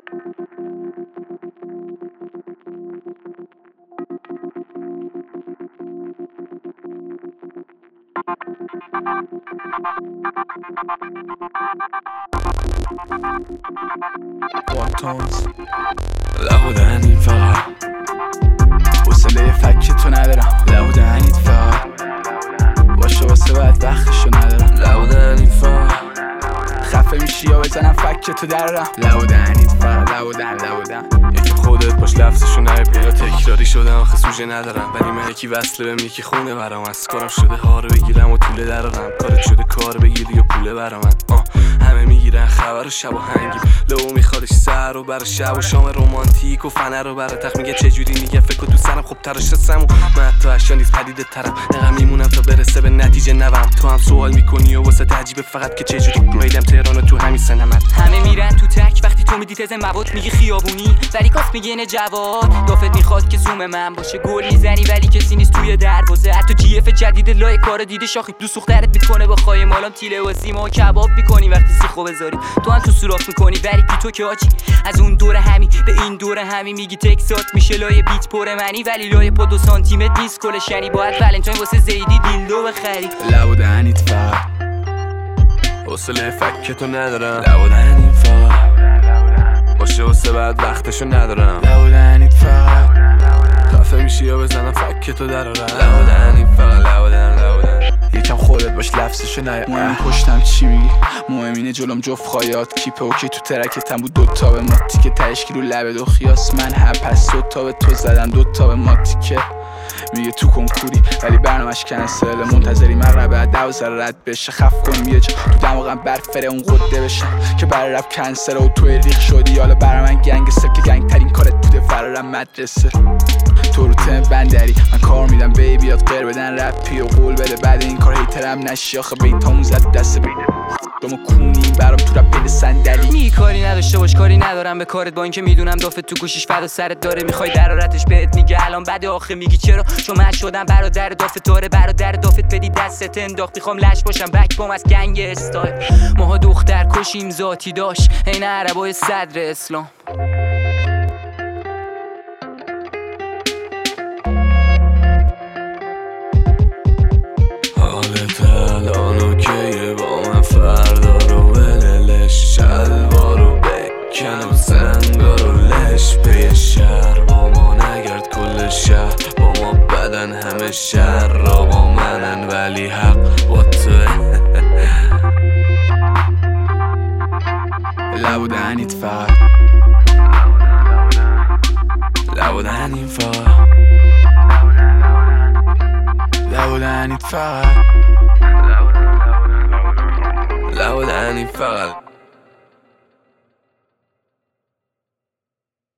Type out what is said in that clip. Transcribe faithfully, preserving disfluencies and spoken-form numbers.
واتونز لبو دهنید فقط حوصله فک تو ندارم. لبو دهنید فقط باشه واسه بعد وقتشو ندارم. لبو دهنید فقط خفه میشی یا بزنم فک تو درارم. لبو دهنید فقط لبو دهن لبو دهن یکی خودت باش لفظشو نره پیدا تکراری شده آخه سوژه ندارم. ولی من یکی وصله بهم یکی خونه برام از کارم شده هارو بگیرم و طوله درارم. کارت شده کار بگیری یا پوله برام آه همه میگیرن خبر و شب و هنگی لو میخوادش سر و برای شب و شام رومانتیک و فنر رو برای تخت میگه چجوری میگه فکر تو سرم خوب تراش رسم و من حتی اشیا نیست پدیده ترم نقم میمونم تا برسه به نتیجه نوم. تو هم سوال میکنی و واسه تعجیبه فقط که چجوری میدم تهران تو همین سنمت. همه میرن تو تک وقتی تو میدی تز مواد میگی خیابونی ولی کاف میگه نه جواد دافت میخواد که زوم من باشه گل میزنی ولی کسی نیست توی دروازه. حتی جی اف جدید لای کارا دیده شاخی دو سخترت میکنه با خای مالام تیله و سیما و کباب میکنی وقتی سیخو بذاری تو هم تو سوراخ میکنی ولی پی تو که آجی از اون دور همی به این دور همی میگی تکسات میشه لای بیت پر منی ولی لای پا دو سانتیمتر نیست کل شنی باید ولنتاین واسه زیدی دیلدو بخری. لبو دهنید فقط حوصله فک تو ندارم. لبو دهنید فقط باشه واسه بعد وقتشو ندارم. لبو دهنید فقط خفه میشی یا بزنم فک تو درارم. لبو دهنید فقط لبو دهن لبو دهن یکم خودت باش لفظشو نیا. مهم پشتم چی میگی مهم اینه جلوم جفت خایات کیپه اوکی تو ترکتم بود دوتا به ماتی که تشکیل رو لبه دو خیاس من هم پس دوتا به تو زدن دوتا به ماتی که میگه تو کنکوری ولی برنامه‌اش کنسل منتظری من ربع دوزر رد بشه خف کنیم یه جا تو دماغم برفره اون قده بشم که برای رب کنسل و توی ریخ شدی حالا برای من گنگ سکه گنگ ترین کارت بوده فرارم مدرسه تو رو تم بندری من کار میدم بیبی یاد غیر بدن رپی و قول بده بعد این کار هیترم نشی آخه بیتامون زد دست بیده دمو کونی برام تو رپ بده صندلی می کاری نداشته باش کاری ندارم به کارت با اینکه میدونم دافت تو گوشیش فدا سرت داره میخوای درارتش بهت میگه الان بده آخه میگی چرا چون من شدم برادر دافت داره برادر دافت بدی دستت انداخت میخوام لش باشم بک بام از گنگ استایل ماها دختر کشیم ذاتی داشت عین عربای صدر اسلام. حالت الان اوکیه با من فردا رو وللش شلوار رو بکن و سنگا رو لش پی شهر با ما نگرد کل شهر با ما بدن همه شهر را با منن ولی حق با توه. لبو دهنید فقط لبو دهنید فقط لبو دهنید فقط لبو دهنید فقط